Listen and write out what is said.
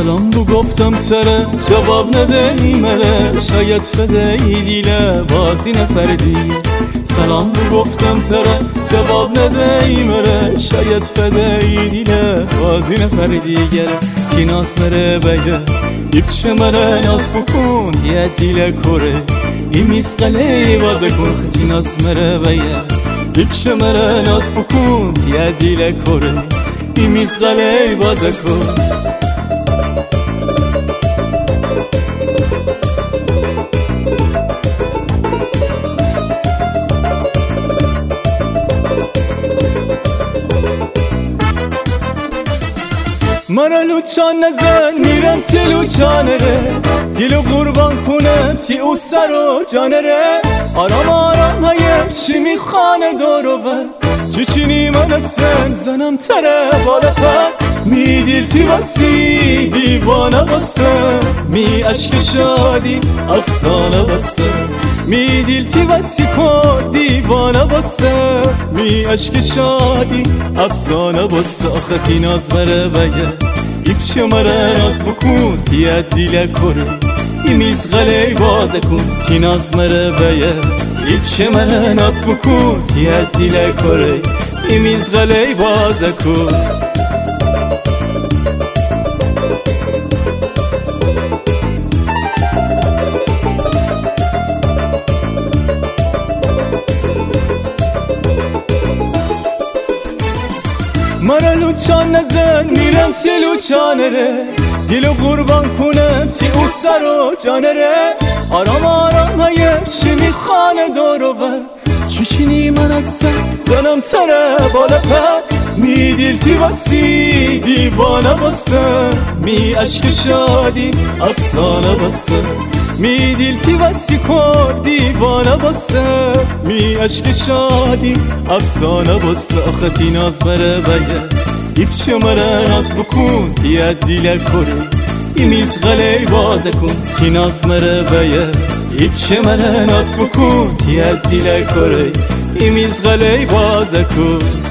سلام بو گفتم سره جواب نده ایمره شاید فده ای دیله بازی نفردی سلام بو گفتم تره جواب نده ایمره شاید فده ای دیله بازی نفردی گره کی ناز مره بگه ایپچه مره ناز بکن یه دیله کره ای میسقله بازه کن خطی ناز مره بگه ایپچه مره ناز بکن یه دیله کره ای میسقله بازه کن مرا لوچان نزن میرم تلو چانره دلو قربان کنم تی او سر و جانره آرام آرام هایم چی میخوانه دارو بر چیچینی من ازن زنم تره بالا پر می دل تی بسی دیوانه بستم می عشق شادی افسانه بستم می دل تی بسی کن دیوانه بستم می عشق شادی افسانه بستم آخه تی ناز بره بگه ایپچه مره ناز بکن تیه دیله کره ای میزغله بازه کن تی ناز مره بگه ایپچه مره ناز بکن تیه دیله کره ای میزغله بازه کن مرا لوچان نزن میرم تلو چانره دلو قربان کنم تی او سر و جانره آرام آرام هایم چی میخوانه دارو بر چیچینی من ازن زنم تره بالا پر می دل تی بسی دیوانه بستم می عشق شادی افسانه بستم می دل تی بسی کن دیوانه بستم می عشق شادی افسانه بستم آخه تی ناز بره بگه ایپچه مره ناز بکن تیه دیله کره ای میزغله بازه کن تی ناز مره بگه ایپچه مره ناز بکن تیه دیله کره ای میزغله بازه کن